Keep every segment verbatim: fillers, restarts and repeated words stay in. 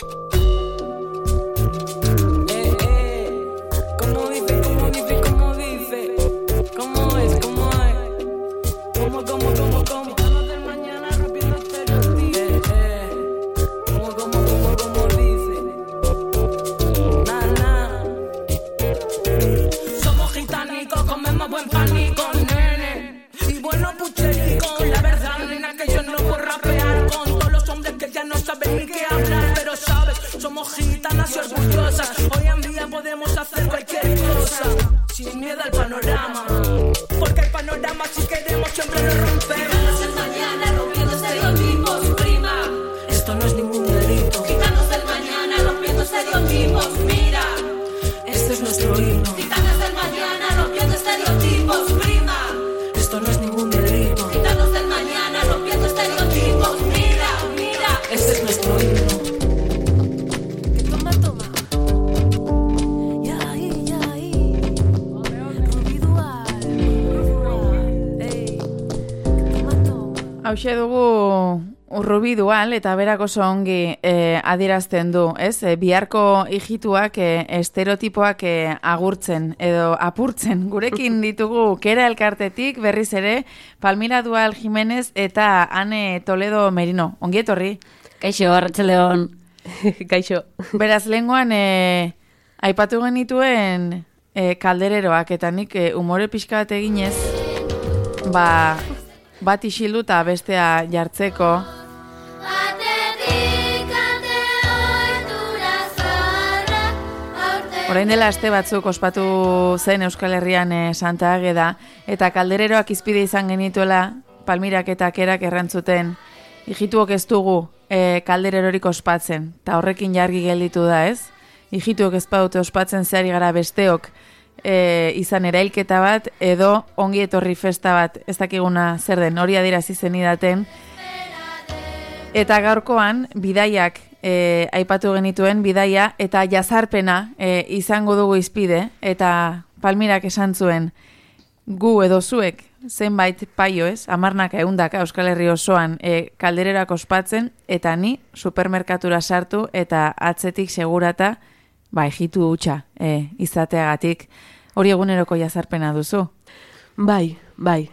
Hauxe dugu Urrubidual eta berak oso ongi eh, adierazten du, ez? E, biharko hijituak e, estereotipoak e, agurtzen edo apurtzen. Gurekin ditugu Kera elkartetik berriz ere Palmira Dual Jimenez eta Ane Toledo Merino. Ongi etorri. Kaixo, arratsaldeon. Kaixo. Beraz, lenguan e, aipatu genituen e, kaldereroak eta nik e, umore pixka bat eginez, ba... bat isildu eta bestea jartzeko. Orain dela aste batzuk ospatu zen Euskal Herrian e, Santa Ageda, eta kaldereroak izpide izan genituela Palmirak eta Kerak errantzuten, hijituok ez dugu e, kaldererorik ospatzen, eta horrekin jargi gelditu da, ez? Hijituok ez badute ospatzen zehari gara besteok, E, izan erailketa bat edo ongi etorri festa bat, ez dakiguna zer den, hori adierazi zenidaten. Eta gaurkoan bidaiak e, aipatu genituen, bidaia eta jazarpena e, izango dugu izpide, eta Palmirak esan zuen gu edo zuek zenbait paio, ez, hamarnaka ehundaka Euskal Herri osoan e, kaldererak ospatzen, eta ni supermerkatura sartu eta atzetik segurata ba, ejitu hutsa e, izateagatik. Hori eguneroko jazarpena duzu? Bai, bai.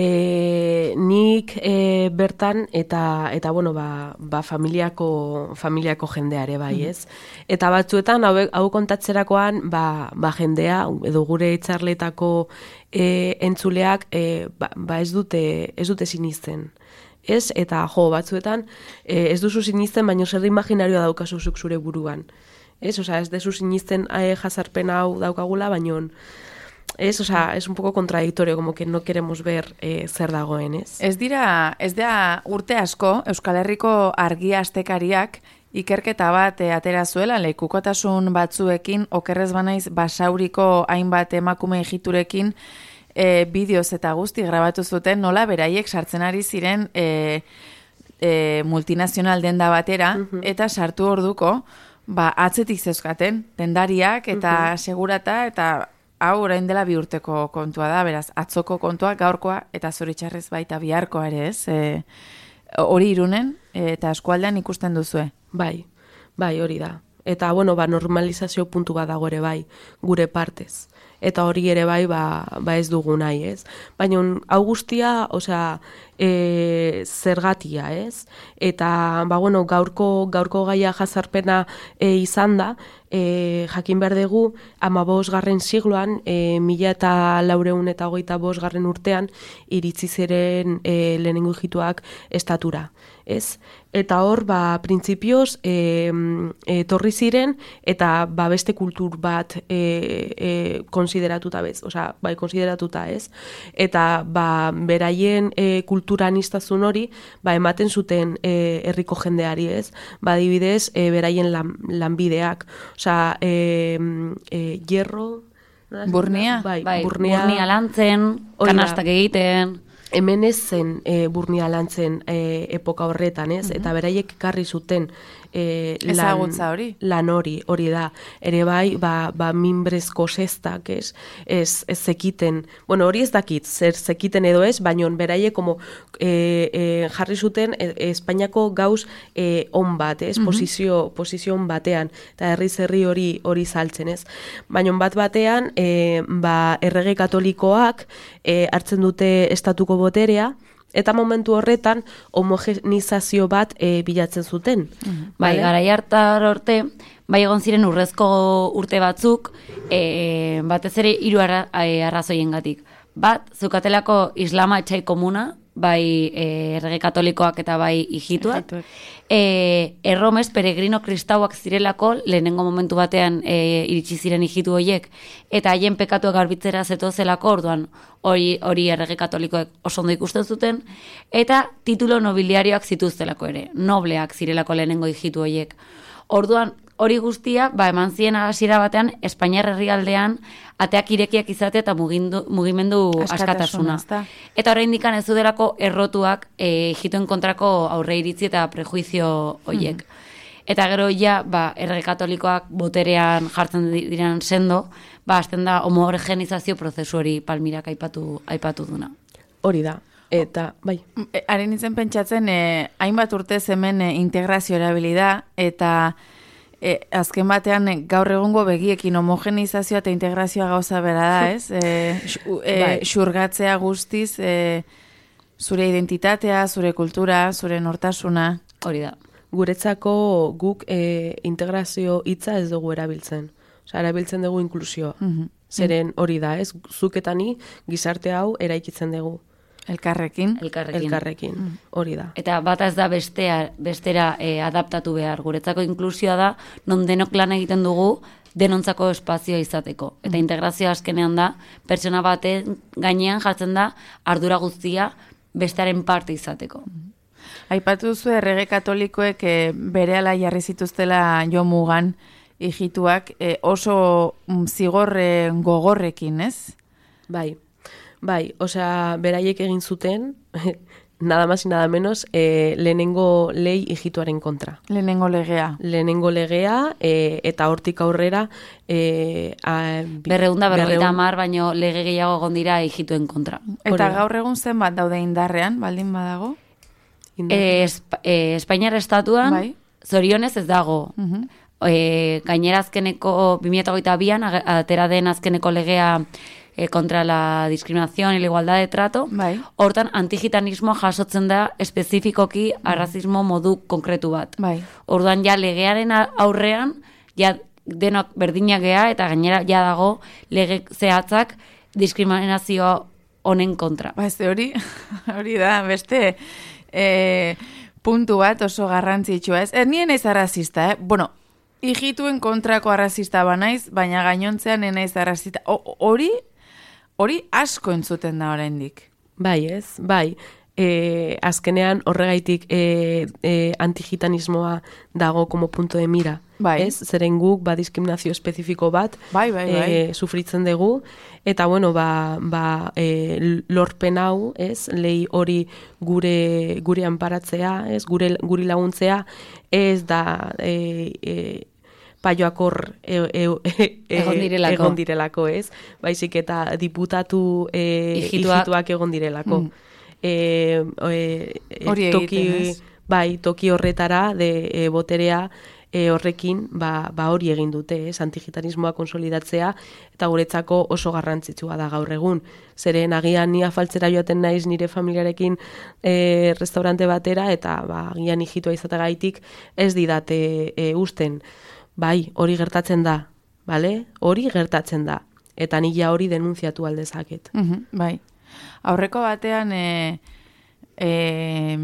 E, nik e, bertan eta eta bueno, ba, ba familiako familiako jendeare bai, ez? Eta batzuetan hau, hau kontatzerakoan ba, ba jendea edo gure hitzarletako e, entzuleak e, ba, ba ez dute ez dute sinisten. Ez? Eta jo, batzuetan e, ez duzu sinisten, baina zer imaginarioa daukazu zuk zure buruan. Ez, osea, ez dezu sinisten eh, jazarpen hau daukagula, baino ez, osea, es un poco contradictorio, como que no queremos ver eh, zer dagoen, ez? Ez dira, ez da urte asko Euskal Herriko argia astekariak ikerketa bat eh, atera zuela lekukotasun batzuekin, okerrez banaiz Basauriko hainbat emakume hijiturekin eh, bideoz eta guzti grabatu zuten, nola beraiek sartzen ari ziren eh, eh, multinazional denda batera, uh-huh. eta sartu orduko, ba, atzetik zeuzkaten, dendariak eta uh-huh. segurata, eta hau orain dela bi urteko kontua da, beraz, atzoko kontua, gaurkoa, eta zoritxarrez baita biharkoa ere, ez? E, hori Irunen, eta eskualdean ikusten duzue. Bai, bai, hori da. Eta, bueno, ba, normalizazio puntu bat dago ere bai, gure partez. Eta hori ere bai, ba, ba ez dugu nahi, ez? Baina, hau guztia, osea, e, zergatia, ez? Eta, ba, bueno, gaurko, gaurko gaia jazarpena e, izan da, e, jakin behar dugu, ama bosgarren sigloan, e, mila eta laureun eta hogeita bosgarren urtean, iritzi ziren e, lehenengo hijituak estatura, ez? Eta hor, ba, printzipioz, e, e, torri ziren, eta ba, beste kultur bat e, e, konsideratuta bez, osea, bai, konsideratuta ez. Eta, ba, beraien e, kulturanistazun hori, ba, ematen zuten e, herriko jendeari ez. Ba, adibidez, e, beraien lan, lanbideak, osea, e, e, hierro... Burnia? Bai, bai burnia, burnia lantzen, kanastak egiten... hemen ez zen e, burnia lantzen e, epoka horretan, ez? Mhm. Eta beraiek ekarri zuten e, lan, Ezagutza hori. lan hori, hori da. Ere bai, ba, ba minbrezko sestak, ez? Ez, ez zekiten, bueno, hori ez dakit, zer zekiten edo ez, baina beraiek como e, e, jarri zuten e, Espainiako gauz e, on bat, ez? Mhm. Posizio, posizio on batean, eta herriz herri hori hori saltzen, ez? Baina bat batean, e, ba, errege katolikoak e, hartzen dute estatuko boterea, eta momentu horretan homogenizazio bat e, bilatzen zuten. Bai, Vale? garai hartar orte, bai egon ziren urrezko urte batzuk, e, batez ere hiru arra, e, arrazoiengatik. Bat, zukatelako islama etxai komuna, bai e, errege katolikoak eta bai hijituak. Ijituak. E, erromez, peregrino kristauak zirelako, lehenengo momentu batean e, iritsi ziren hijitu horiek, eta haien pekatuak garbitzera zetozelako, orduan hori hori errege katolikoek oso ondo ikusten zuten, eta titulo nobiliarioak zituztelako ere, nobleak zirelako lehenengo hijitu horiek. Orduan, hori guztia, ba, eman ziren hasiera batean, Espainiar herrialdean ateak irekiak izate eta mugindu, mugimendu Askatasuna, askatasuna. ezta? Eta oraindik ez zudelako errotuak e, hijituen kontrako aurre iritzi eta prejuizio horiek. Eta gero ja, ba, errege katolikoak boterean jartzen di- diren sendo, ba, hasten da homogenizazio prozesu hori Palmirak aipatu, aipatu duna. Hori da. Eta, bai, E, Haren nintzen pentsatzen, e, hainbat urtez hemen e, integrazio erabili da, eta e, azken batean e, gaur egungo begiekin homogenizazioa eta integrazioa gauza bera da, ez? E, xu- e, Bai. xurgatzea guztiz, e, zure identitatea, zure kultura, zure nortasuna. Hori da. guretzako guk e, integrazio hitza ez dugu erabiltzen. Osea, erabiltzen dugu inklusioa. Mhm. Zeren hori da, ez? Zuk eta ni gizarte hau eraikitzen dugu. Elkarrekin. Elkarrekin. Elkarrekin. Hori da. Eta bata ez da bestea, bestera e, adaptatu behar. Guretzako inklusioa da, non denok lan egiten dugu, denontzako espazioa izateko. Eta integrazioa azkenean da, pertsona baten gainean jartzen da, ardura guztia bestearen parte izateko. Aipatu duzu errege katolikoek e, berehala jarri zituztela jo mugan hijituak e, oso mm, zigor e, gogorrekin, ez? Bai, bai, osea, beraiek egin zuten, nada más y nada menos, eh, lehenengo lei hijituaren kontra. Lehenengo legea. Lehenengo legea, eh, eta hortik aurrera... Eh, a, bi- Berreunda berrogeita berrehun- hamar, baino lege gehiago egon dira hijituen kontra. Eta Hori da. gaur egun zenbat daude indarrean, baldin badago? indar- E, Espa, e, Espainiar estatuan, Bai. zorionez ez dago. Mhm. E, gainera azkeneko, bi mila hogeita bian, ag- atera den azkeneko legea e, kontra la discriminación y la igualdad de trato, Bai. hortan antigitanismoa jasotzen da espezifikoki arrazismo modu konkretu bat. Bai. Orduan ja legearen a- aurrean, ja denok berdinak gea, eta gainera ja dago lege zehatzak diskriminazio honen kontra. Ba, ez hori, hori da, beste e, puntu bat oso garrantzitsua, ez? Ez nien ez arrazista, eh? Bueno, hijituen kontrako arrazista banaiz, baina gainontzean nien ez arrazista. O- Hori, hori asko entzuten da oraindik. Bai, ez? Bai. E, azkenean horregaitik e, e, antigitanismoa dago como punto de mira. Bai. Ez? Zeren guk ba diskriminazio espezifiko bat Bai, bai, bai. e, sufritzen dugu. Eta bueno, ba, ba e, lorpen hau, ez? Lei hori gure gure anparatzea, ez? Gure guri laguntzea ez da e, e, paioak hor e, e, e, Egon direlako. egon direlako, ez? Baizik eta diputatu e, Hijituak. hijituak egon direlako. Mm. E, e, e, Hori toki, egiten, ez? bai, toki horretara de e, boterea e, horrekin ba, ba hori egin dute, ez? Antigitanismoa konsolidatzea eta guretzako oso garrantzitsua da gaur egun. Zeren agian ni afaltzera joaten naiz nire familiarekin e, restaurante batera eta ba agian hijitua izategaitik ez didate e, usten. Bai, hori gertatzen da, bale? Hori gertatzen da. Eta ni ja hori denunziatu aldezaket. Mhm, bai. Aurreko batean e, e,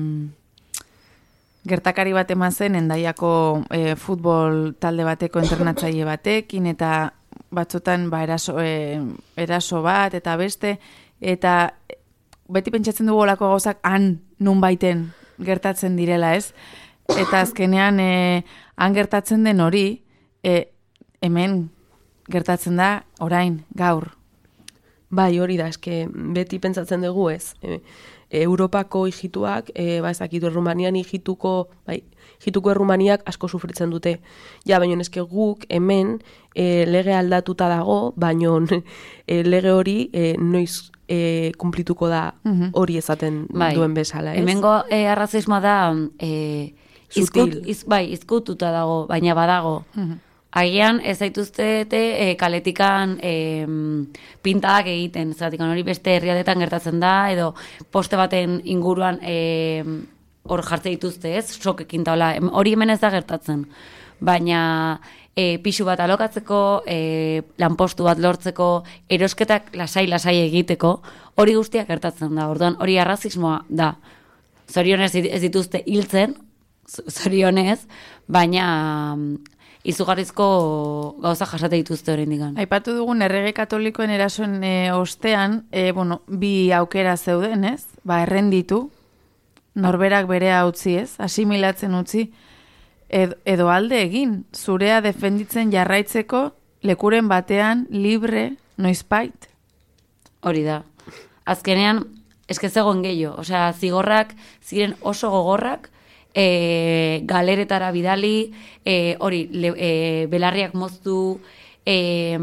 gertakari bat eman zen Hendaiako e, futbol talde bateko entrenatzaile batekin eta batzutan ba, eraso, e, eraso bat eta beste eta beti pentsatzen dugu olako gauzak han nun baiten gertatzen direla, ez? Eta azkenean e, han gertatzen den hori e, hemen gertatzen da orain, gaur. Bai, hori da, eske beti pentsatzen dugu ez. E, Europako hijituak, e, ba ezakit Errumanian hijituko, bai, hijituko Errumaniak asko sufritzen dute. Ja, baina eske guk hemen e, lege aldatuta dago, baina e, lege hori e, noiz e, kumplituko da hori ezaten bai. Duen bezala, ez? Hemengo e, arrazismoa da e, izkut, iz, bai, izkututa dago, baina badago. Agian ez zaituztete e, kaletikan e, pintadak egiten, zeratik hori beste herriadetan gertatzen da, edo poste baten inguruan e, hor jartze dituzte, ez? Sokekin taula, hori hemen ez da gertatzen. Baina e, pixu bat alokatzeko, e, lanpostu bat lortzeko, erosketak lasai-lasai egiteko, hori guztiak gertatzen da. Orduan hori arrazismoa da. Zorionez ez dituzte hiltzen, zorionez, baina izugarrizko gauza jasate dituzte hori indigan. Aipatu dugun errege katolikoen erasoen e, ostean, e, bueno, bi aukera zeuden, ez? Ba, errenditu, norberak berea utzi, ez? Asimilatzen utzi, ed, edo alde egin, zurea defenditzen jarraitzeko lekuren batean libre noizpait. Hori da. Azkenean, eske zegoen gehiago, osea, zigorrak ziren oso gogorrak, E, galeretara bidali, e, hori, le, e, belarriak moztu, e,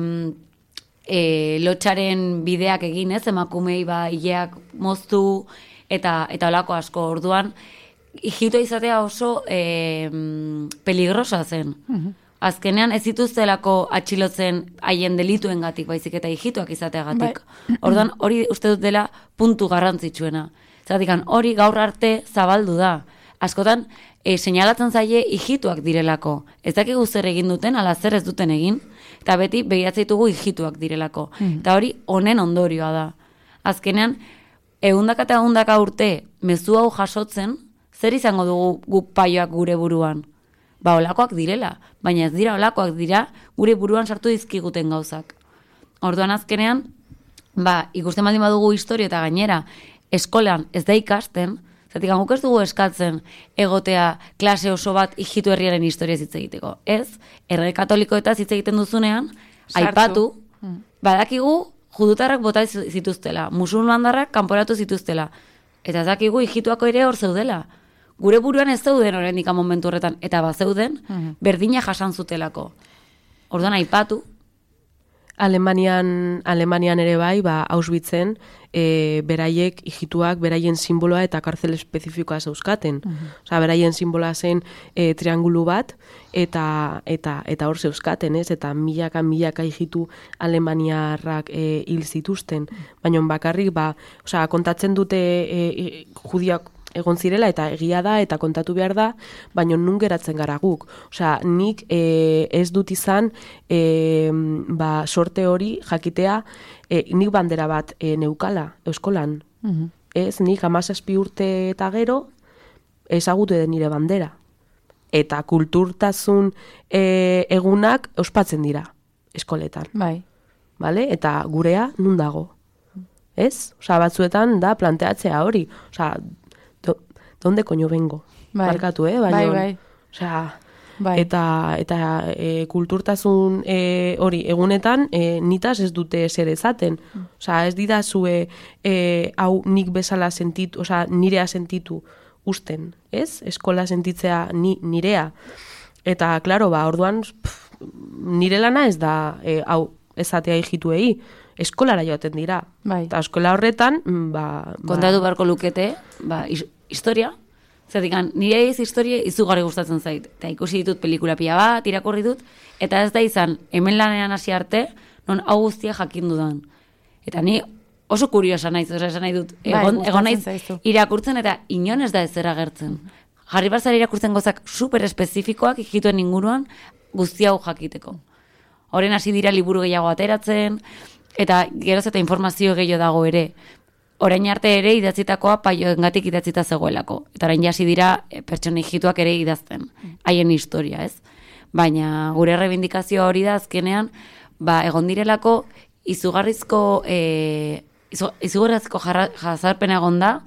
e, lotxaren bideak egin, ez, emakumei ba, hileak moztu, eta eta olako asko. Orduan, hijito izatea oso e, peligrosa zen. Uh-huh. Azkenean ez zituztelako atxilotzen haien delituengatik, baizik eta hijituak izateagatik. Bai. Orduan, hori uste dut dela puntu garrantzitsuena. Zergatik, hori gaur arte zabaldu da. Askotan, e, seinalatzen zaie hijituak direlako. Ez dakigu zer egin duten, ala zer ez duten egin, eta beti begiratzen ditugu hijituak direlako. Mm. Eta hori honen ondorioa da. Azkenean, ehundaka eta ehundaka urte mezu hau jasotzen, zer izango dugu guk paioak gure buruan? Ba, olakoak direla, baina ez dira olakoak dira gure buruan sartu dizkiguten gauzak. Orduan azkenean, ba, ikusten baldin badugu historia eta gainera, eskolan ez da ikasten, zatik, guk ez dugu eskatzen egotea klase oso bat hijitu herriaren historia hitz egiteko. Ez, errege katolikoetaz hitz egiten duzunean, sartu. Aipatu, hmm. badakigu judutarrak bota zituztela, musulmandarrak kanporatu zituztela. Eta ez dakigu hijituako ere hor zeudela. Gure buruan ez zeuden oraindik momentu horretan, eta bazeuden, hmm. berdina jasan zutelako. Orduan aipatu. Alemanian, Alemanian ere bai, ba, Auschwitzen, e, beraiek hijituak, beraien simboloa eta kartzel espezifikoa zeuzkaten. Uh-huh. Osea, beraien simboloa zen e, triangulu bat, eta eta eta hor zeuzkaten, ez? Eta milaka, milaka hijitu alemaniarrak e, hil zituzten. Baina bakarrik, ba, osea, kontatzen dute e, judiak egon zirela, eta egia da, eta kontatu behar da, baina nun geratzen gara guk. Osea, nik e, ez dut izan e, ba, sorte hori jakitea, e, nik bandera bat e, neukala, euskolan. Uh-huh. Ez, nik hamazazpi urte eta gero, ezagutu den nire bandera. Eta kulturtasun e, egunak ospatzen dira, eskoletan. Bai. Vale? Eta gurea nun dago. Ez? Osea, batzuetan da planteatzea hori. Osea, donde koño vengo? Bai. Markatu, eh? Baina, bai, bai. Osea, bai. eta, eta e, kulturtasun e, hori egunetan e, nitaz ez dute zer ezaten. Osea, ez didazue e, hau nik bezala sentitu, osea, nirea sentitu usten, ez? Eskola sentitzea ni, nirea. Eta, klaro, ba, orduan, pff, nire lana ez da e, hau ezatea hijituei, eskolara joaten dira. Bai. Eta eskola horretan, ba... Kontatu beharko lukete, ba, historia, zertikan, nire ez historia izugarri gustatzen zait. Eta ikusi ditut pelikula pila bat, irakurri dut, eta ez da izan, hemen lanean hasi arte, non hau guztia jakin dudan. Eta ni oso kuriosa naiz, oso esan nahi dut, egon, bai, egon naiz zaizu. Irakurtzen eta inon ez da ez zera gertzen. Jarri barzara irakurtzen gozak super espezifikoak ikituen inguruan guztia hau jakiteko. Horren hasi dira liburu gehiago ateratzen, eta geroz eta informazio gehiago dago ere. Orain arte ere idatzitakoa paioengatik idatzita zegoelako. Eta orain hasi dira pertsona hijituak ere idazten, haien historia, ez? Baina gure rebindikazioa hori da azkenean, ba, egon direlako izugarrizko e, izugarrizko jazarpena egon da,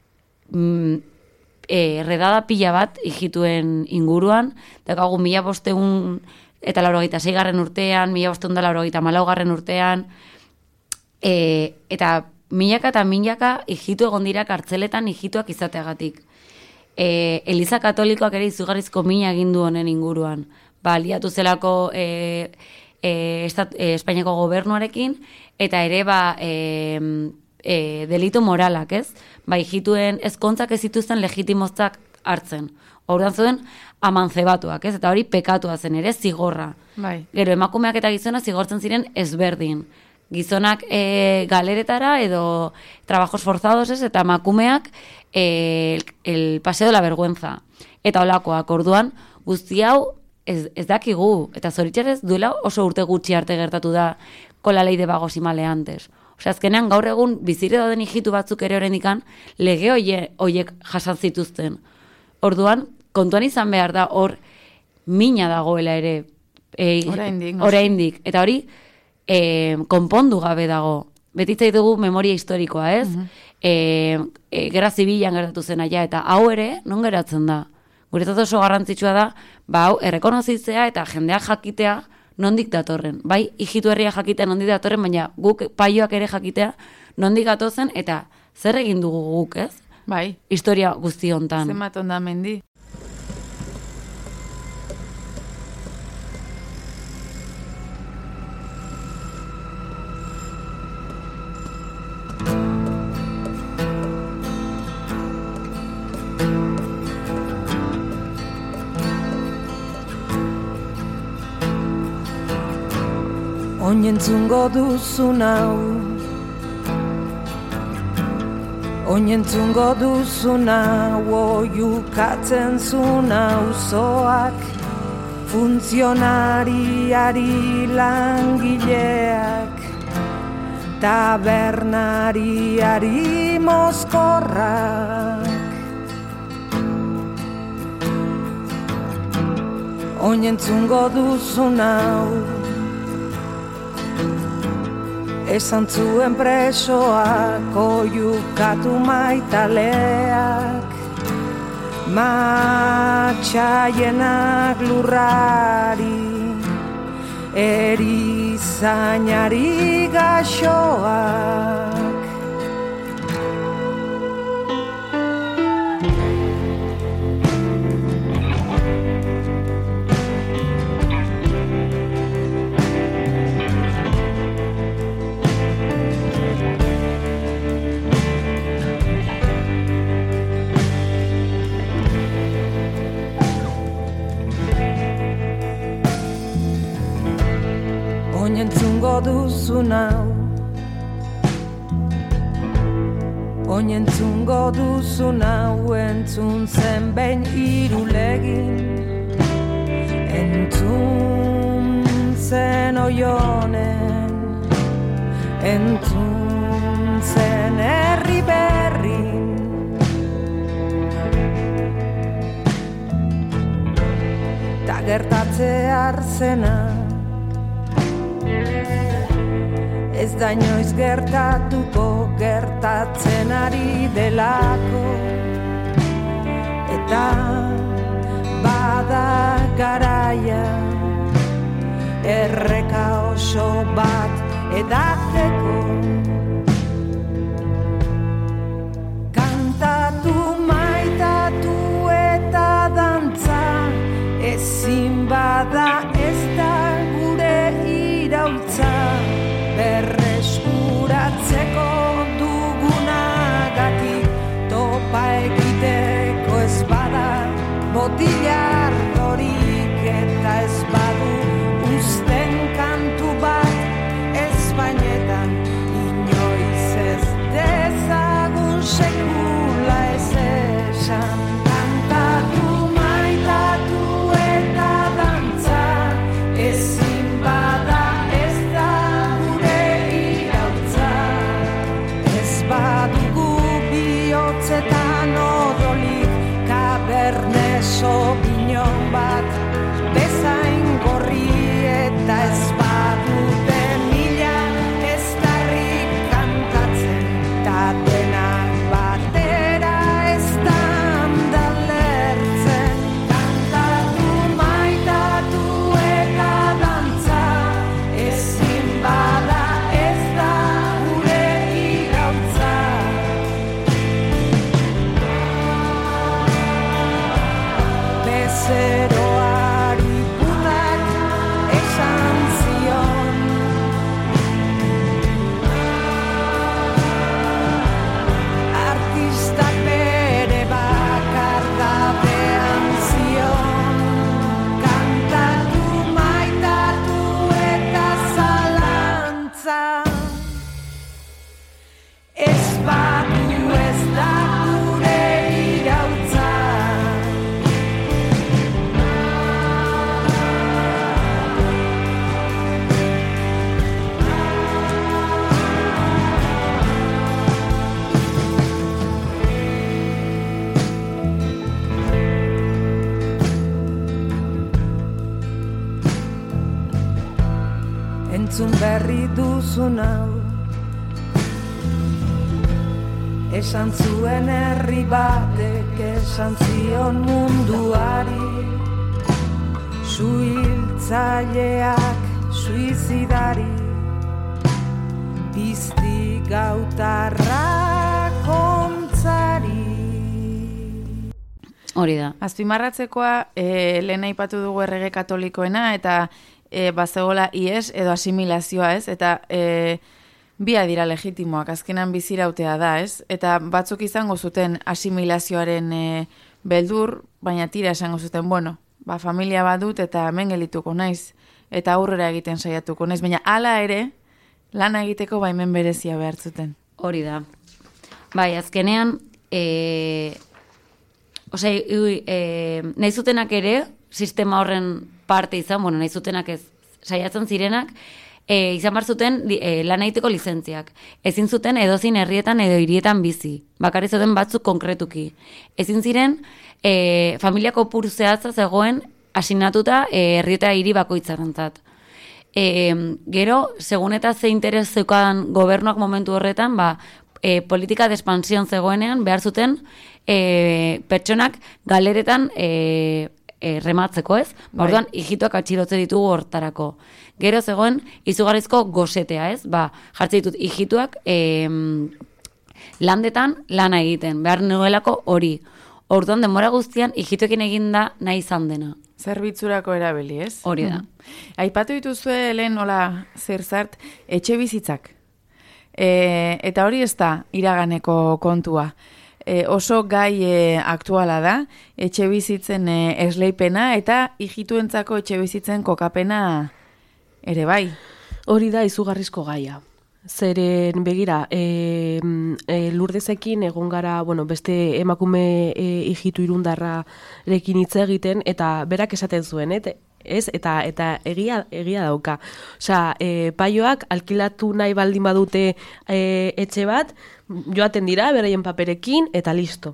mm, e, redada pila bat hijituen inguruan, dakagu mila bosteun eta laurogeita seigarren urtean, mila bosteun da laurogeita malaugarren urtean, e, eta milaka eta milaka hijitu egon dira kartzeletan hijituak izateagatik. E, Eliza Katolikoak ere izugarrizko mina egin du honen inguruan. Ba, aliatu zelako e, e, estat, e, Espainiako gobernuarekin, eta ere ba, e, e, delitu moralak, ez? Ba, hijituen ezkontzak ez zituzten legitimozak hartzen. Orduan zuen amantzebatuak, ez? Eta hori pekatua zen ere, zigorra. Bai. Gero, emakumeak eta gizonak zigortzen ziren ezberdin. Gizonak e, galeretara edo trabajos forzados, ez? Eta emakumeak e, el, el paseo de la vergüenza. Eta olakoak, orduan, guzti hau ez, ez dakigu. Eta zoritxarrez duela oso urte gutxi arte gertatu da con la ley de vagos y maleantes. Osea, azkenean gaur egun bizire dauden hijitu batzuk ere horrendikan lege hoie, hoiek jasan zituzten. Orduan, kontuan izan behar da hor mina dagoela ere. E, oraindik. Oraindik. Eta hori e, konpondu gabe dago. Betitzai dugu memoria historikoa, ez? Uh-huh. e, e, Gerra zibilan gertatu zen aia, eta hau ere, non geratzen da? Guretzat oso garrantzitsua da, ba hau, errekonozitzea eta jendeak jakitea nondik datorren. Bai, hijitu herria jakitea nondik datorren, baina guk paioak ere jakitea nondik gatozen, eta zer egin dugu guk, ez? Bai. Historia guzti hontan. Zenbat onda mendi. Oinentzungo duzun hau, oinentzungo duzun hau, oiukatzen zun auzoak, funtzionariari langileak, tabernariari mozkorrak. Oinentzungo duzun hau, esan zuen presoak, oiukatu maitaleak, matxaienak lurrari, erizainari gaxoak. Oinentzungo duzun hau, oinentzungo duzun hau, entzun zen behin irulegin, entzun zen oionen, entzun zen herri berrin. Ta gertatze arzena, ez da inoiz gertatuko, gertatzen ari delako, eta bada garaia, erreka oso bat edateko. Kantatu, maitatu eta dantza, ezin bada ez da gure iraultza. Berreskuratzeko dugunagatik, topa egiteko ez bada botilar horik, eta ez badu uzten kantu bat Espainetan, inoiz ez dezagun sekula ez esan. Kantatu, maitatu eta dantza, entzun berri duzun hau. Esan zuen herri batek esan zion munduari, suhiltzaileak suizidari, pizti gautarra kontzari. Hori da. Azpimarratzekoa, e, lehen aipatu dugu errege katolikoena, eta e, bazegola ies edo asimilazioa, ez? Eta e, bia dira legitimoak, azkenan bizirautea da, ez? Eta batzuk izango zuten asimilazioaren e, beldur, baina tira esango zuten, bueno, ba, familia badut eta hemen gelituko naiz, eta aurrera egiten saiatuko naiz, baina hala ere, lana egiteko baimen berezia behar zuten. Hori da. Bai, azkenean, e, Ose, e, nahi zutenak ere, sistema horren parte izan, bueno, nahi zutenak ez saiatzen zirenak, e, izan bar zuten e, lan egiteko lizentziak. Ezin zuten edozin herrietan edo hirietan bizi. Bakarrik zuten batzuk konkretuki. Ezin ziren, e, familia kopuru zehatza zegoen asignatuta e, herrieta hiri bakoitzarentzat. E, gero, segun eta ze interes zeukan gobernuak momentu horretan, ba, e, politika de expansión zegoenean, behar zuten e, pertsonak galeretan e, e, rematzeko, ez? Ba, orduan, hijituak atxilotze ditugu hortarako. Gero zegoen, izugarrizko gosetea, ez? Ba, jartze ditut, hijituak e, landetan lana egiten, behar nuelako hori. Orduan, denbora guztian, hijituekin eginda nahi izan dena. Zerbitzurako erabili, ez? Hori da. Mm. Aipatu dituzue lehen nola zer zart, etxe bizitzak. E, eta hori ez da iraganeko kontua. E, oso gai e, aktuala da, etxe bizitzen e, esleipena eta hijituentzako etxe bizitzen kokapena ere bai. Hori da izugarrizko gaia. Zeren begira, e, e, Lurdezekin egon gara, bueno, beste emakume e, hijitu irundarrarekin hitz egiten, eta berak esaten zuen, et, ez? Eta eta egia egia dauka. Osea, e, paioak alkilatu nahi baldin badute e, etxe bat, joaten dira beraien paperekin eta listo.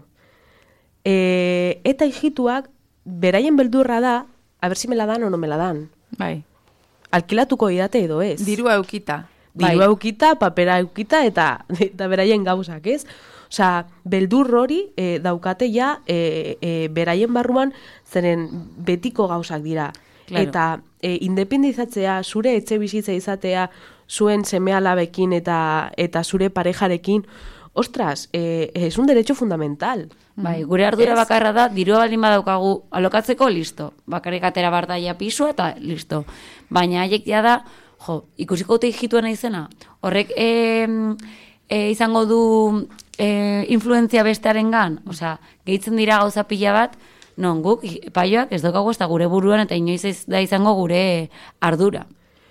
E, eta hijituak beraien beldurra da, a ber si me la dan o no me la dan. Bai. Alkilatuko idate edo ez. Dirua eukita. Diru bai. Eukita, papera eukita eta, eta beraien gauzak, ez? Osea, beldur hori e, daukate ja e, e, beraien barruan zeren betiko gauzak dira. Claro. Eta e, independizatzea, zure etxe bizitza izatea, zuen seme-alabekin eta, eta zure parejarekin, ostras, e, es un derecho fundamental. Bai, gure ardura bakarra da, dirua baldin badaukagu alokatzeko, listo. Bakarrik atera bardaia pisu eta listo. Baina haiek ja da, jo, ikusiko dute hijituena izena. Horrek e, e, izango du e, influentzia bestearengan, osea, gehitzen dira gauza pila bat, non guk paioak ez daukagu ez da gure buruan eta inoiz ez da izango gure ardura.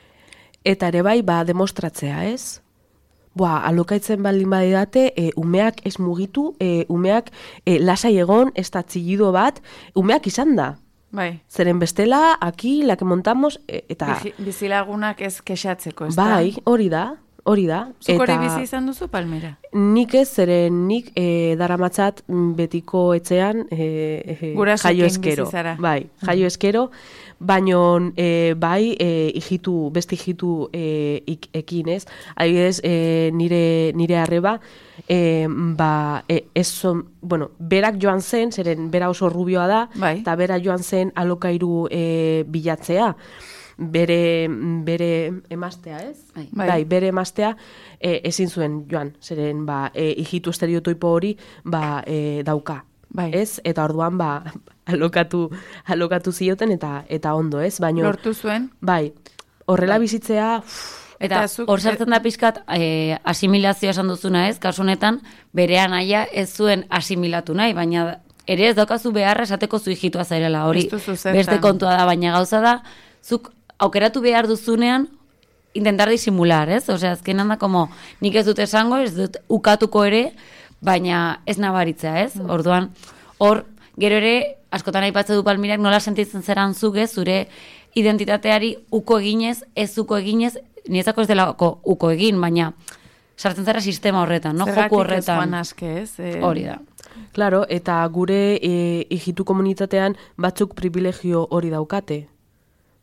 Eta ere bai, ba, demostratzea, ez? Boa, alokaitzen baldin badidate, e, umeak ez mugitu, e, umeak e, lasai egon, ez da txillido bat, umeak izan da. Bai. Zeren bestela, aquí, la que montamos, e, eta... Bizilagunak ez kexatzeko, ez da? Bai, hori da, hori da. Zuk hori bizi izan duzu, Palmira? Nik ez, zeren nik e, daramatzat betiko etxean e, e, jaio eskero. Bai, jaio eskero, baino e, bai, e, hijitu, beste hijitu e, ik, ekin, ez? Adibidez, e, nire, nire arreba, e, ba, e, ez son, bueno, berak joan zen, zeren bera oso rubioa da, bai. Eta bera joan zen alokairu e, bilatzea. Bere, bere emaztea, ez? Bai. Bai, bere emaztea e, ezin zuen joan, zeren ba, e, hijitu estereotipo hori ba, e, dauka. Bai. Ez? Eta orduan ba, alokatu, alokatu zioten eta eta ondo, ez? Baino, lortu zuen? Bai, horrela bai. bizitzea... Eta hor sartzen da pixkat e, asimilazioa esan duzuna, ez? Kasu honetan, bere anaia ez zuen asimilatu nahi, baina ere ez daukazu beharra esateko zu hijitua zairela. Hori beste kontua da, baina gauza da, zuk aukeratu behar duzunean, intentar disimular, ez? Osea, azkenan da, como, nik ez dut esango, ez dut ukatuko ere, baina ez nabaritzea, ez? Mm. Orduan, hor, gero ere, askotan aipatze du Palmirak, nola sentitzen zeran zuge, zure identitateari uko eginez, ez uko eginez, niretzako ez delako uko egin, baina sartzen zara sistema horretan, no? Joku horretan. Zergatik ez joan aske, ez? E... Hori da. Claro, eta gure e, hijitu komunitatean batzuk privilegio hori daukate.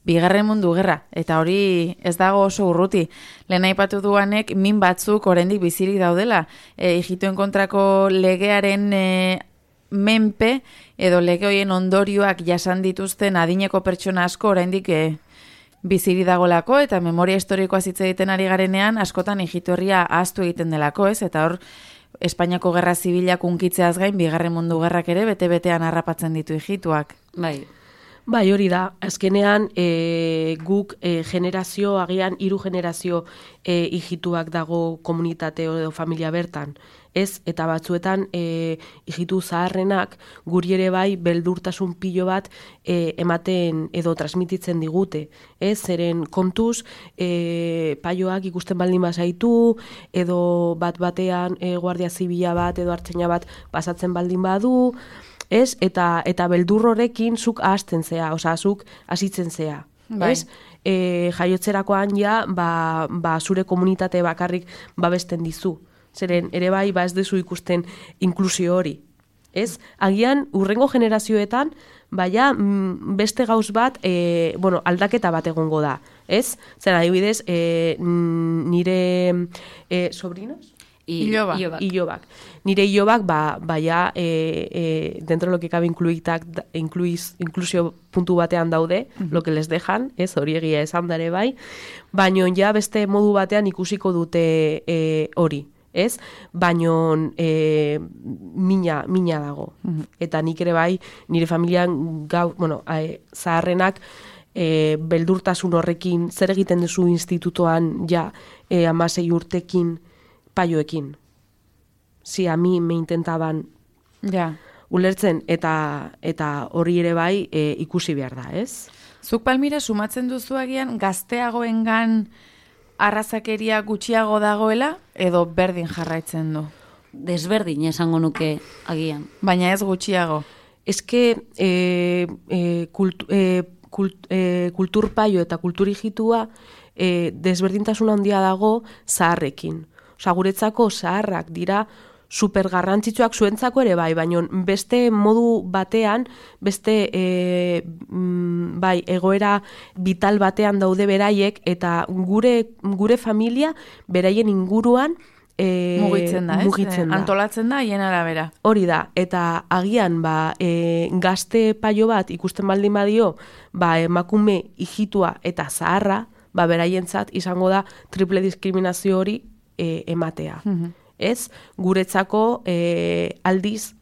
Bigarren Mundu Gerra, eta hori ez dago oso urruti. Lehen aipatu duanek min batzuk oraindik bizirik daudela. E, ijituen kontrako legearen e, menpe edo lege horien ondorioak jasan dituzten adineko pertsona asko oraindik e, biziri dagolako, eta memoria historikoa hitz egiten ari garenean askotan Egitu herria ahaztu egiten delako, ez? Eta hor Espainiako Gerra Zibilak unkitzeaz gain Bigarren Mundu Gerrak ere bete-betean harrapatzen ditu Egituak. Bai. Bai, hori da. Azkenean e, guk e, generazio, agian hiru generazio e, ijituak dago komunitate edo familia bertan. Ez, eta batzuetan e, ijitu zaharrenak guri ere bai beldurtasun pilo bat e, ematen edo transmititzen digute. Ez, zeren kontuz e, paioak ikusten baldin bazaitu, edo bat batean e, guardia zibila bat edo hartzaina bat pasatzen baldin badu, ez, eta eta beldur horrekin zuk ahazten zea, osea, zuk hasitzen zea. Bai. Ez? E, jaiotzerakoan ja, ba, ba, zure komunitate bakarrik babesten dizu. Zeren, ere bai, ba ez dezu ikusten inklusio hori. Ez? Agian, urrengo generazioetan, baina beste gauz bat, e, bueno, aldaketa bat egongo da. Ez? Zer, adibidez, e, nire e, sobrinos? Ilobak. Ilobak. Ilobak. Nire ilobak, ba, baina e, e, dentro lo que cabe incluitak, incluiz, inklusio puntu batean daude, uh-huh. lo que les dejan, ez, hori egia esan dare bai, baino ja beste modu batean ikusiko dute e, hori. Ez? Baino e, mina, mina dago. Uh-huh. Eta nik ere bai, nire familian gau, bueno, e, zaharrenak e, beldurtasun horrekin, zer egiten duzu institutoan ja e, amasei urtekin paioekin. Si a mi me intentaban ja. ulertzen, eta eta hori ere bai e, ikusi behar da, ez? Zuk, Palmira, sumatzen duzu agian gazteagoengan arrazakeria gutxiago dagoela, edo berdin jarraitzen du? Desberdin esango nuke agian. Baina ez gutxiago. Eske e, e, kult, e, kult, e, kulturpaio eta kulturijitua e, desberdintasun handia dago zaharrekin. Osa, guretzako zaharrak dira super garrantzitsuak, zuentzako ere bai, baina beste modu batean, beste e, mm, bai, egoera vital batean daude beraiek, eta gure, gure familia beraien inguruan e, mugitzen da, ez? Mugitzen da. Antolatzen da, hien arabera. Hori da, eta agian ba, e, gazte paio bat ikusten baldin badio, ba, emakume ijitua eta zaharra, ba, beraientzat izango da triple diskriminazio hori e, ematea. Uh-huh. Ez, guretzako e, aldiz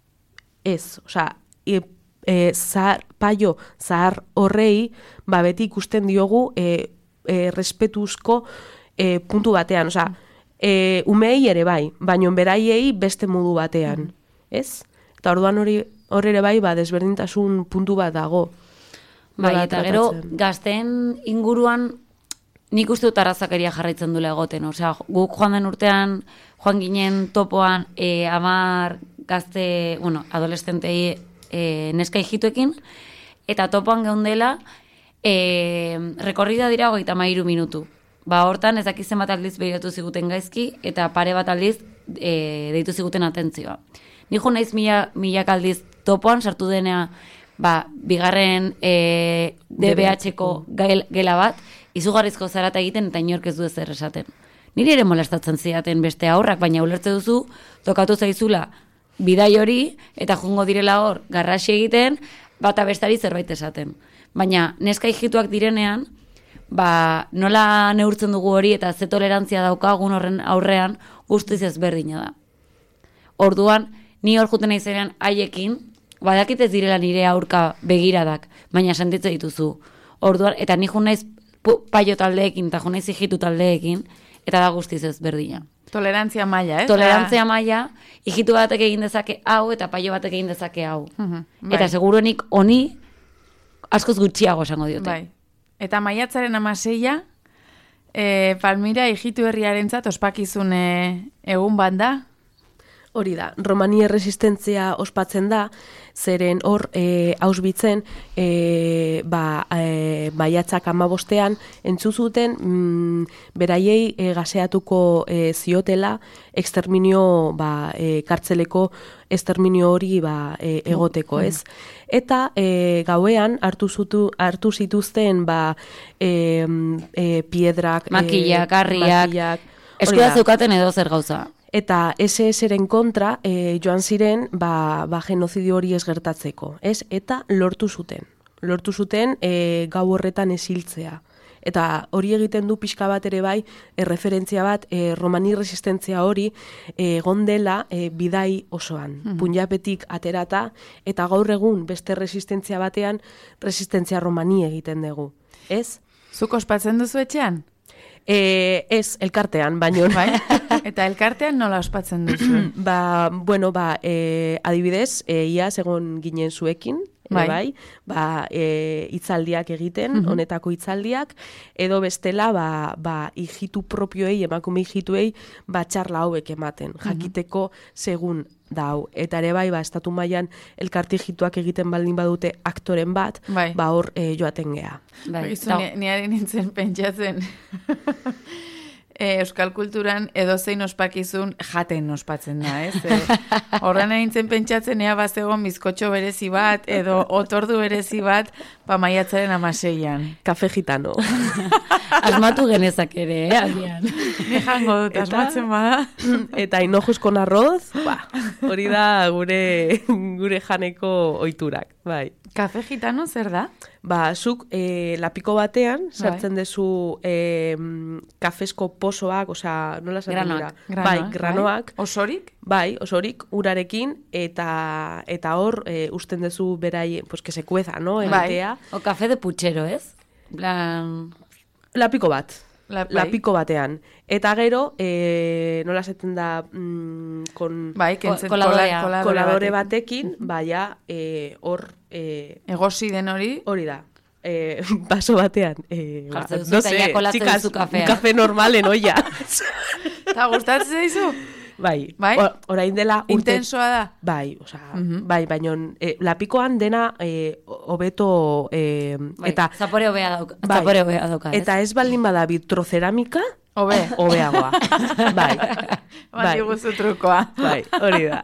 ez, osea, e, e, zahar, paio zahar horrei, ba, beti ikusten diogu e, e, respetuzko e, puntu batean, osea, e, umei ere bai, baino beraiei beste modu batean, ez? Eta orduan hori hor ere bai, ba, desberdintasun puntu bat dago. Bai, eta gero, gazteen inguruan nik uste dut arrazakeria jarraitzen dula egoten. Osea, guk joan den urtean, joan ginen topoan e, amar gazte, bueno, adolescentei e, neska hijituekin, eta topoan geundela, e, rekorrida dira hogeita hamairu minutu. Ba, hortan ez dakizen bat aldiz behiratu ziguten gaizki, eta pare bat aldiz e, deitu ziguten atentzioa. Ni jo naiz mila, milak aldiz topoan sartu denea, ba, bigarren e, D B H-ko gela bat, izugarrizko zarata egiten eta inork ez du ezer esaten. Niri ere molestatzen zidaten beste aurrak, baina ulertze duzu, tokatu zaizula bidai hori, eta jungo direla hor garrasi egiten, bata bestari zerbait esaten. Baina neska hijituak direnean, ba, nola neurtzen dugu hori eta ze tolerantzia daukagun horren aurrean guztiz ezberdina da. Orduan, ni hor juten naizenean haiekin, badakit ez direla nire aurka begiradak, baina sentitze dituzu. Orduan, eta ni jun naiz paio taldeekin eta jun naiz hijitu taldeekin, eta da guztiz ezberdina. Tolerantzia maila, eh? Tolerantzia maila, hijitu batek egin dezake hau eta paio batek egin dezake hau. Uh-huh, bai. Eta seguruenik honi askoz gutxiago esango diote. Bai. Eta maiatzaren amaseia, e, Palmira hijitu herriarentzat ospakizun e, egun bat da? Hori da, Romani erresistentzia ospatzen da, zeren hor e, Auschwitzen e, ba, e, maiatzak amabostean entzu zuten mm, beraiei e, gaseatuko e, ziotela exterminio ba, e, kartzeleko exterminio hori ba, e, egoteko, ez? Eta e, gauean hartu, zutu, hartu zituzten ba, e, e, piedrak, makillak, e, harriak, makillak, eskura zeukaten edo zer gauza. Eta ese eseren kontra e, joan ziren ba, ba genozidio hori ez gertatzeko, ez? Eta lortu zuten. Lortu zuten e, gau horretan esiltzea. Eta hori egiten du pixka bat ere bai, erreferentzia bat, e, Romani resistentzia hori egon dela e, bidai osoan. Mm-hmm. Punjabetik aterata, eta gaur egun beste resistentzia batean, resistentzia romani egiten dugu. Ez? Zuk ospatzen duzu etxean? E, ez, elkartean, baino. Bai? Eta elkartean nola ospatzen duzu? ba, bueno, ba, e, adibidez, e, ia segon ginen zuekin, bai, bai ba, e, hitzaldiak egiten, uh-huh. honetako hitzaldiak, edo bestela, ba, ba, hijitu propioei, emakume hijituei, ba, txarla hauek ematen, jakiteko segun da hau. Eta ere bai, ba, estatu mailan elkarte hijituak egiten baldin badute aktoren bat, bai, ba, hor e, joaten gea. Bai, ni, ni ari nintzen pentsatzen... E, euskal kulturan edozein ospakizun jaten ospatzen da, ez? E, horren nintzen pentsatzen ea bazegon bizkotxo berezi bat edo otordu berezi bat pa maiatzaren amaseian. Kafe gitano. Asmatu genezak ere, eh, aldian. Ni jango dut, asmatzen bada. Eta hinojuz con arroz, ba, hori da gure, gure janeko ohiturak, bai. Kafe gitano zer da? Ba, zuk e, lapiko batean sartzen bai, dezu e, kafesko pozoak, osea, nola sartzen dira? Granoak. Bai, granoak. Bai. Osorik? Bai, osorik, urarekin, eta eta hor e, usten dezu berai, pues que se cueza, no? Egitea. Bai. O kafe de puchero, ez? Plan... Lapiko bat. La, bai. Lapiko batean. Eta gero, e, nola zaten da, mm, kon, bai, kentzen, koladore, koladore, koladore batekin, baina hor... E, e, egosi den hori? Hori da. E, baso batean. E, ba, no sé, txikas, kafe normalen oia. Eta gustatzen zaizu? Bai, bai? Orain dela... Urte... Intensoa da? Bai, osea, uh-huh. bai, baina e, lapikoan dena e, obeto... E, bai, eta, zapore hobea dauka, bai, zapore hobea dauka. Eta ez baldin bada vitroceramika, Obe. Obeagoa. Bai. Bai. Guzu trukoa. Bai, hori da.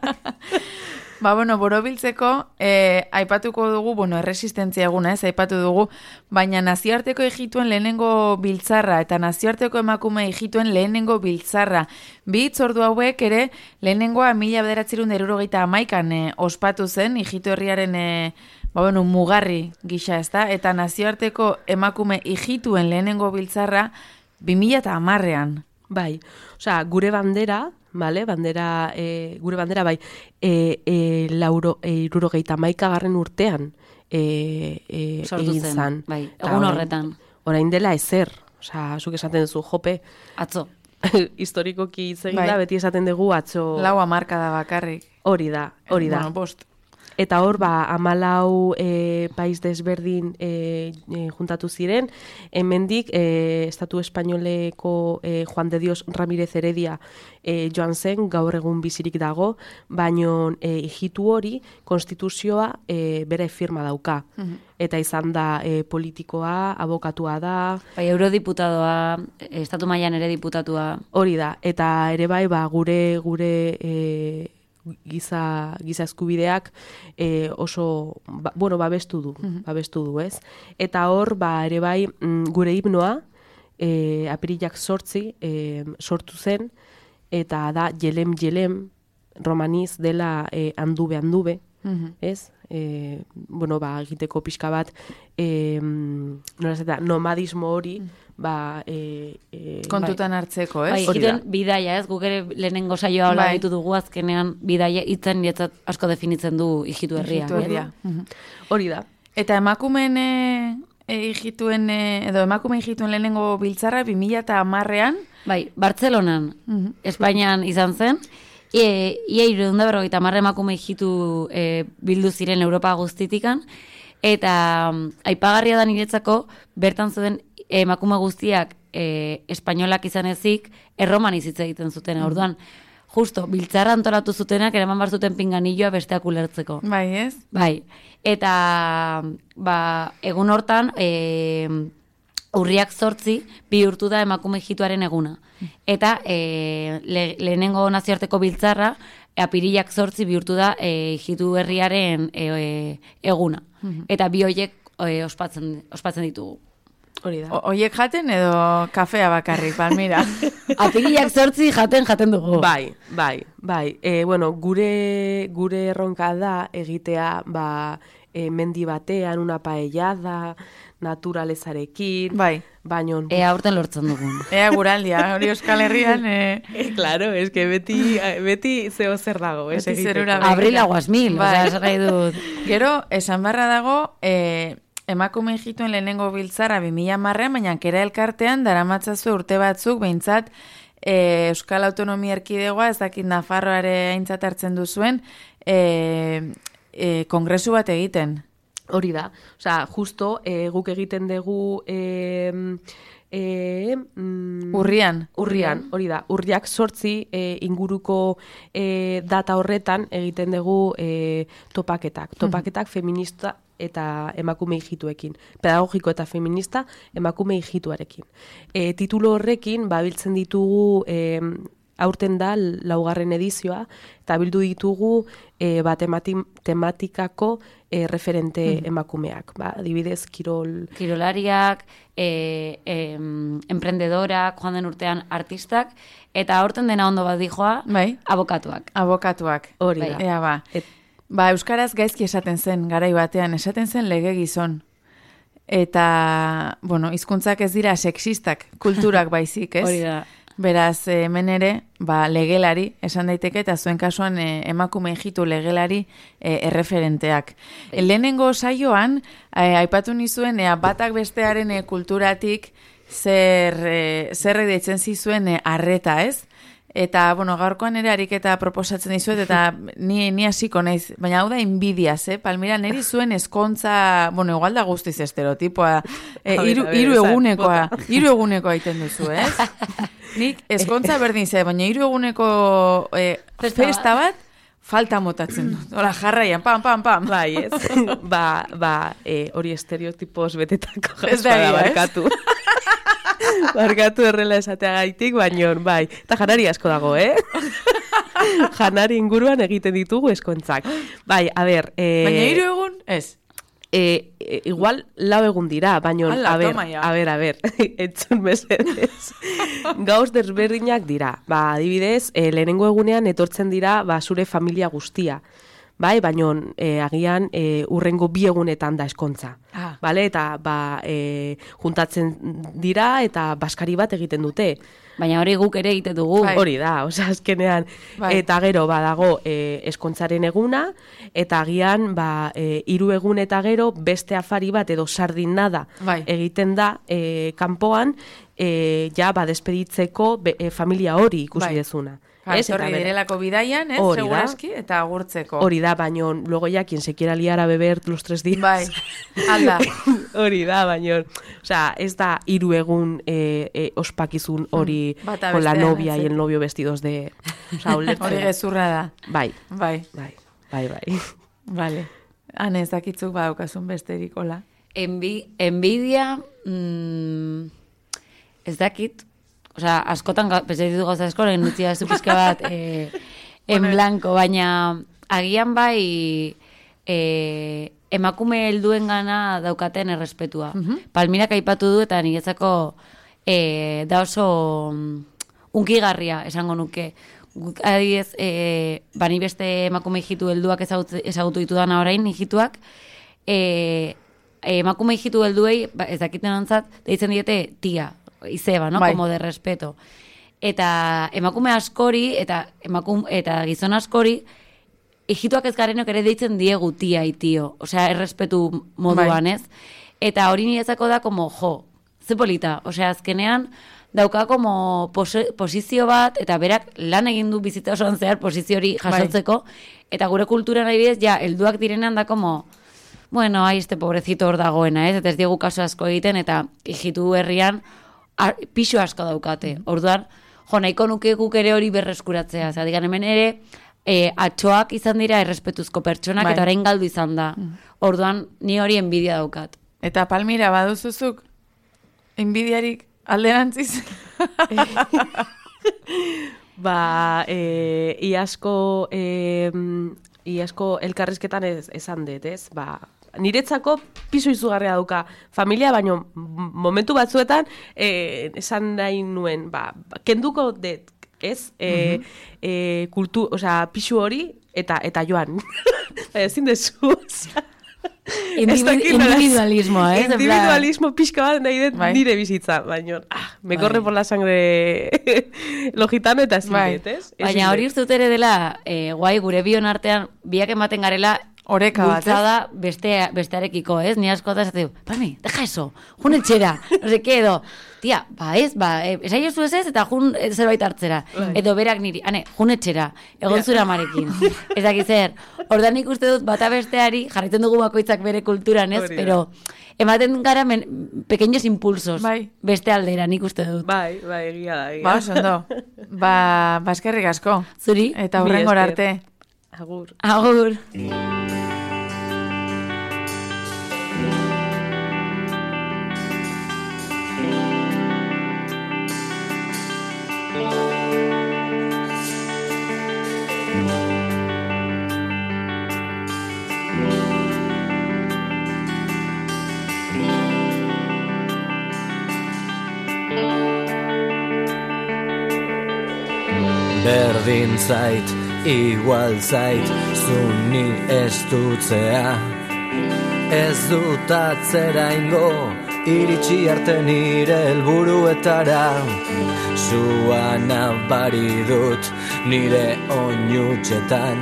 Ba, bueno, borobiltzeko, eh, aipatuko dugu, bueno, erresistentzia eguna, ez, aipatu dugu, baina nazioarteko egituen lehenengo biltzarra, eta nazioarteko emakume egituen lehenengo biltzarra. Bi hitzordu hauek ere, lehenengoa mila bederatzerun derurogeita amaikan eh, ospatu zen, egitu herriaren... Eh, Ba, bueno, mugarri gisa, ez da? Eta nazioarteko emakume hijituen lehenengo biltzarra bi mila eta hamarrean. Bai, osea, gure bandera, vale? bandera, e, gure bandera, bai, e, e, lauro, e, irurogeita maika garren urtean e, e, sortu zen, bai, egun horretan. Orain dela ezer, osea, zuk esaten duzu, jope. Atzo. Historikoki itzegin bai, da, beti esaten dugu atzo. Lau hamarka da bakarrik. Hori da, hori da. Bueno, bost. Eta hor, ba, amalau e, paiz desberdin e, e, juntatu ziren, hemendik e, Estatu Espainoleko e, Juan de Dios Ramírez Heredia e, joan zen, gaur egun bizirik dago, baino e, hijitu hori konstituzioa e, bere firma dauka. Uh-huh. Eta izan da e, politikoa, abokatua da. Bai, eurodiputadoa, estatu mailan ere diputatua. Hori da, eta ere bai, ba, gure, gure... E, giza giza eskubideak e, oso ba, bueno babestu du, uh-huh. babestu du, ez? Eta hor ba ere bai mm, gure himnoa eh apirilak zortzi e, sortu zen eta da Jelem Jelem romaniz dela e, andube andube, uh-huh. ez? E, bueno, ba egiteko pixka bat eh nola zeta nomadismo hori uh-huh. ba, e, e, kontutan bai, hartzeko, ez? Bai, egiten bidaia, ez? Guk ere lehenengo saioa hola bai, ditu dugu azkenean bidaia hitzen nietzat asko definitzen du hijitu herria. Hijitu herria. Uh-huh. Hori da. Eta emakumeen e, e, hijituen, e, edo emakume hijituen lehenengo biltzarra bi mila eta hamarrean? Bai, Bartzelonan, uh-huh. Espainian izan zen. Ie, ia irudunda berrogeita hamarre emakume hijitu e, bildu ziren Europa guztitikan. Eta um, aipagarria da niretzako, bertan zuen emakume guztiak e, espainolak izan ezik, erroman izitza egiten zuten. Mm. Orduan, justo, biltzarra antolatu zutenak, eraman bar zuten pinganilloa besteak ulertzeko. Bai, ez? Bai, eta ba, egun hortan, e, urriak zortzi bihurtu da emakume ijituaren eguna. Eta e, le, lehenengo nazioarteko biltzarra, apirilak zortzi bihurtu da e, ijitu herriaren e, e, eguna. Eta bi hoiek e, ospatzen, ospatzen ditugu. Hori da. O, oiek jaten edo kafea bakarrik, Palmira? Apirilak zortzi jaten jaten dugu. Bai, bai, bai. E, bueno, gure, gure erronka da egitea, ba, e, mendi batean, una paellada, naturalezarekin, Bai. baino... Ea aurten lortzen dugun. Ea guraldia, hori Euskal Herrian... E... E, claro, es que beti, beti zeo zer dago, ez Beti egiteko. zerura begira. Abril aguas mil, Bai. osea, esan nahi dut. Gero, esan barra dago, e, emakume ijituen lehenengo biltzarra bi mila hamarrean, baina kera elkartean daramatzazu urte batzuk behintzat e, Euskal Autonomia Erkidegoa, ez dakit Nafarroare aintzat hartzen duzuen, e, e, kongresu bat egiten. Hori da, osea, justo e, guk egiten dugu... E, e, mm, Urrian. Urrian, hori da. Urriak sortzi e, inguruko e, data horretan egiten dugu e, topaketak. Topaketak feminista eta emakume ijituekin. Pedagogiko eta feminista emakume ijituarekin. E, titulo horrekin, babiltzen ditugu... E, aurten da laugarren edizioa, eta bildu ditugu e, ba, temati, tematikako e, referente mm. emakumeak. Ba, adibidez, kirol... Kirolariak, e, e, emprendedorak, joan den urtean artistak, eta aurten dena ondo bat dijoa, Bai. abokatuak. Abokatuak. Hori Bai. da. Ea ba. Et, Ba, euskaraz gaizki esaten zen, garai batean, esaten zen lege gizon. Eta, bueno, hizkuntzak ez dira sexistak, kulturak baizik, ez? Hori da. Beraz, hemen ere, ba, legelari, esan daiteke, eta zuen kasuan e, emakume ejitu legelari e, erreferenteak. E, lehenengo saioan, e, aipatu nizuen, e, batak bestearen e, kulturatik zer, e, zer deitzen zizuen e, arreta, ez? Eta, bueno, gaurkoan ere ariketa proposatzen dizuet, eta ni, ni hasiko naiz, baina hau da inbidiaz, eh? Palmira, niri zuen eskontza, bueno, igual da guztiz estereotipoa, e, iru, iru egunekoa, iru egunekoa egiten duzu, ez? Nik eskontza berdin ze, baina hiru eguneko e, Festa festa bat, falta motatzen dut. Hola, jarraian, pam, pam, pam. bai, ez? ba, ba e, hori estereotipos betetako Ez da jaspada egia, ez? barkatu. Barkatu errela esateagaitik, baino, bai. Eta janari asko dago, eh? Janari inguruan egiten ditugu eskontzak. Bai, a ber... E, Baina hiru egun, ez. E, e, igual lau egun dira, baino, Ala, a ber, toma ya. a ber, a ber, entzun mesedez. Gauz desberdinak dira. Ba, adibidez, e, lehenengo egunean etortzen dira, ba, zure familia guztia. Bai, baino, e, agian, e, urrengo bi egunetan da eskontza. Ah. Bale, eta, ba, e, juntatzen dira, eta baskari bat egiten dute. Baina hori guk ere egite dugu. Bai. Hori da, osea, azkenean, Bai. eta gero badago e, eskontzaren eguna, eta agian, ba, e, hiru egun eta gero beste afari bat edo sardinada Bai. egiten da e, kanpoan, e, ja, ba, despeditzeko be, e, familia hori ikusi Bai. dezuna. Ez, Ez, eta horri ber- direlako bidaian, ez, Hori da. segurazki, eta agurtzeko. Hori da, baino, luego ya, quien se quiera liar a beber los tres días. Bai, alda. Hori da, baino, osea, ez da hiru egun e, e, ospakizun hori Bata con la bestean, novia ez, y eh? el novio vestidos de... Osea, ulertzen. Hori gezurra da. Bai, Bai, bai, bai, bai. vale. Han ez dakitzuk badaukasun besterik, hola. Enbi, enbidia, mm, ez dakit, osea, askotan ga, pentsa ditu gauza asko, lehen utzia zu pixka bat eh, en Bueno. blanco, baina agian bai eh, emakume helduen gana daukaten errespetua. Palmirak aipatu du eta niretzako eh, da oso mm, unkigarria esango nuke. Guk adibidez, eh, bani beste emakume hijitu helduak ezagut, ezagutu ditudana orain hijituak, eh, emakume hijitu helduei, ba, ez dakiten ontzat, deitzen diete tia, izeba, no? Bai. Como de respeto. Eta emakume askori, eta emakum, eta gizon askori, hijituak ez garenok ere deitzen diegu tia itio. Osea, errespetu moduan, Bai. ez? Eta hori niretzako da, como, jo, ze polita. Osea, azkenean, dauka como pos- posizio bat, eta berak lan egin du bizitza osoan zehar posizio hori jasotzeko, eta gure kulturan adibidez, ja, helduak direnean da como, bueno, ai, este pobrecito hor dagoena, ez? Eta ez diegu kaso asko egiten, eta hijitu herrian ar, pixo asko daukate. Orduan, jo, nahiko nuke guk ere hori berreskuratzea. Zer, digan hemen ere, e, atxoak izan dira errespetuzko pertsonak, bai. Eta orain galdu izan da. Mm. Orduan, ni hori enbidia daukat. Eta Palmira, baduzuzuk, enbidiarik alderantziz? Ba, e, iasko, e, iasko elkarrizketan ez, esan dut, ez? Ba, niretzako piso izugarria dauka familia, baino momentu batzuetan e, esan nahi nuen, ba, kenduko dut, ez? E, mm-hmm. e, kultu, osea, pisu hori eta eta joan. Ezin dezu, osea. Individualismoa, eh? Individualismo pixka bat nahi dut nire bizitza, baina ah, me corre por la sangre logitano eta ezin dut, ez? Baina hori uste dut ere dela, eh, guai, gure bion artean, biak ematen garela, oreka bat, bultzada beste, bestearekiko, ez? Ni asko da esateu, Palmi, deja eso, jun etxera, no se que edo, tia, ba ez, ba, esai jozu ez ez, eta jun zerbait hartzera. Right. Edo berak niri, ane, jun etxera, egon zura amarekin. Ez dakit zer, ordan ikuste dut bata besteari, jarraitzen dugu bakoitzak bere kulturan, ez? Hori, pero ematen gara men, pequeños impulsos, bai. Beste aldera, nik uste dut. Bai, bai, egia da, egia. Ba, osondo. Ba, baskerrik asko. Zuri? Eta hurrengor arte. Agur. Agur. Berdin zait, igual zait, zuni ez dutzea. Ez dut atzera ingo, iritsi arte nire helburuetara. Sua nabari dut nire oinutxetan.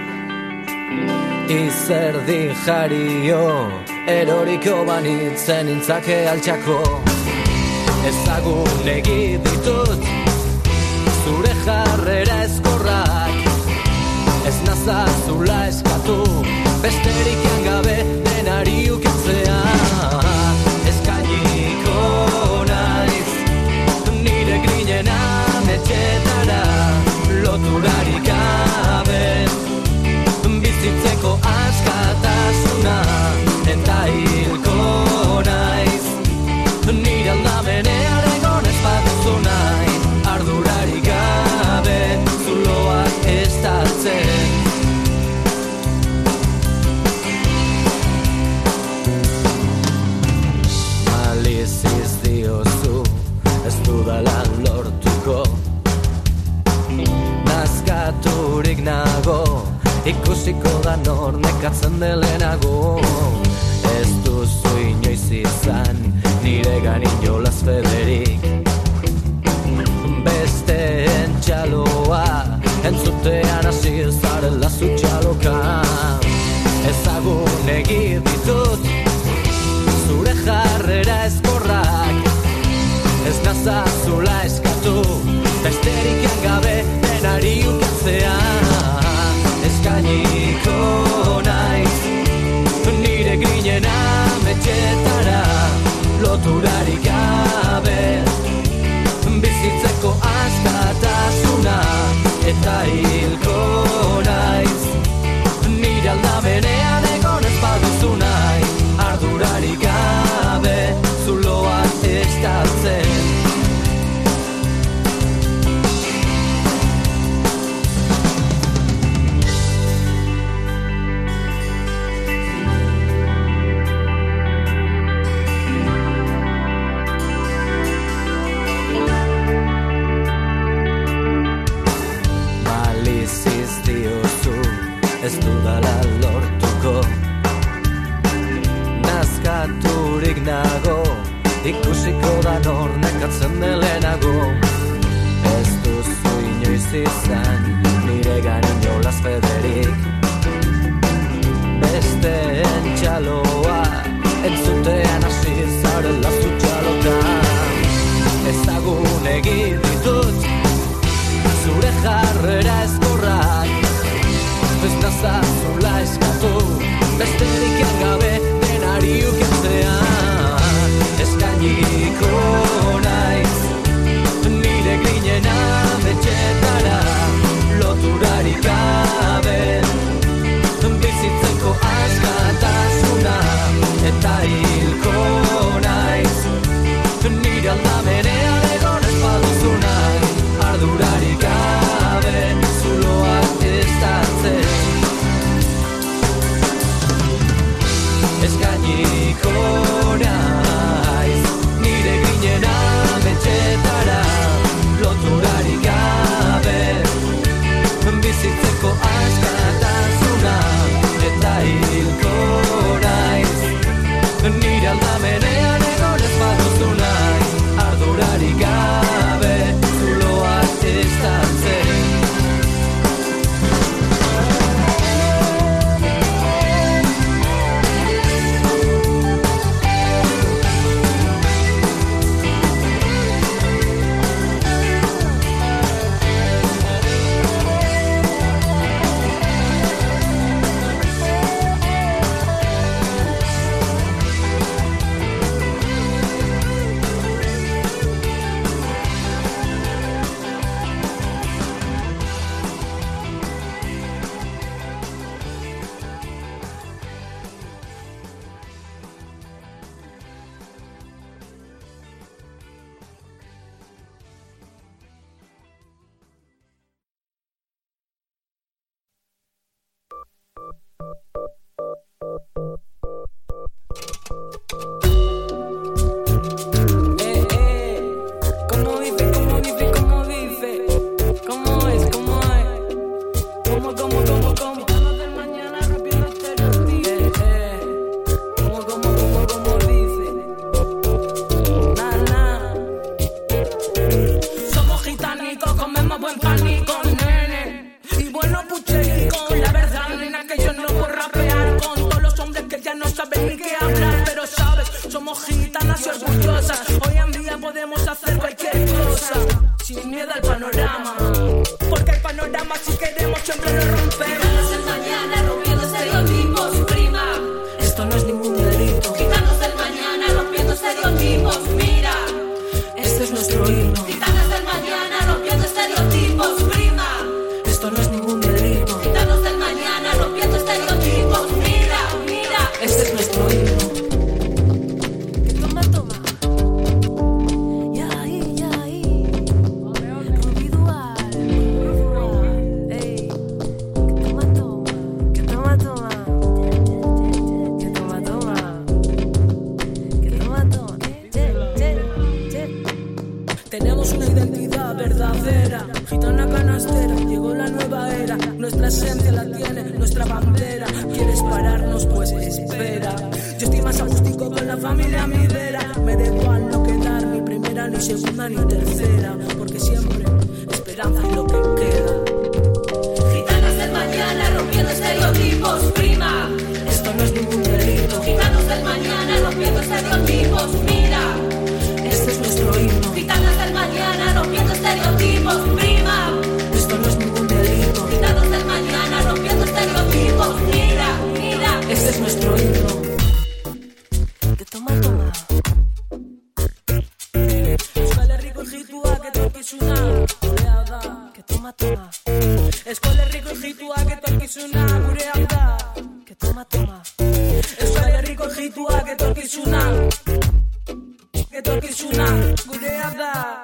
Izerdi jario, eroriko banitzen intzake altxako. Ezagun egiditut, zure jarrera ezkorrak, ez nazazula eskatu, besterik gabe denari ukitzea. Eskainiko naiz, nire grinen ametxetara, loturarik gabe, bizitzeko askatasuna, eta hilko naiz, nire aldamenean egon ez baduzu nahi, ardurarik gabe, zuloak estatzen. Maliziz diozu, ez dudala lortuko. Nazkaturik nago, ikusiko da nor nekatzen delenago. Ez duzu inoiz izan, nire ganin jolaz federik. Besteen txaloa, entzutean hasi zarela zu txaloka. Ezagun egiditut, zure jarrera ezkorrak, ez nazazula eskatu, besterik gabe denari ukatzea. Eskainiko naiz, nire grinen ametxetara, loturarik gabe, bizitzeko askatasuna, eta hilko naiz, nire aldamenean egon ez baduzu nahi, ardurarik gabe, zuloak estatzen. Ez dudala lortuko, nazkaturik nago, ikusiko da nor nekatzen delenago. Ez duzu inoiz izan, nire ganin jolaz federik. Besteen txaloa, entzutean hasi zarela zu txaloka. Ezagun egiditut, zure jarrera ezkorrak, ez nazazula eskatu, besterik gabe denari ukitzea. Eskainiko naiz, nire grinen nació orgullosa. Hoy en día podemos hacer cualquier cosa, sin miedo al panorama, porque el panorama si queremos siempre lo rompemos. Gitanos del mañana rompiendo estereotipos, prima. Esto no es ningún delito. Gitanos del mañana rompiendo estereotipos, mira. Este es nuestro himno. Gitanos del mañana rompiendo estereotipos, prima. Esto no es ningún delito. Gitanos del mañana rompiendo estereotipos, mira, mira. Este es nuestro himno. Que toma, toma. Ya ahí, ya ahí. Individual, individual. Ey. Que toma, toma. Que toma, toma. Que toma, toma. Que toma, toma. Che, che, che. Tenemos una identidad verdadera, gitana canastera, llegó la nueva era, nuestra esencia la tiene, nuestra bandera. ¿Quieres pararnos? Pues espera. Yo estoy más acústico con la familia mi vera. Me da igual no quedar ni primera, ni segunda, ni tercera, porque siempre esperanza es lo que queda. Gitanos del mañana rompiendo estereotipos, prima. Esto no es ningún delito. Gitanos del mañana rompiendo estereotipos, mira. Este es nuestro himno. Gitanos del mañana rompiendo estereotipos, prima. Esto no es ningún delito. Gitanos del mañana rompiendo estereotipos, mira, mira. Este es nuestro himno. Que toma, toma. Euskal Herriko ijituak etorkizuna gurea da. Que toma, toma. Euskal Herriko ijituak etorkizuna gurea da. Que toma, toma. Euskal Herriko ijituak etorkizuna etorkizuna gurea da.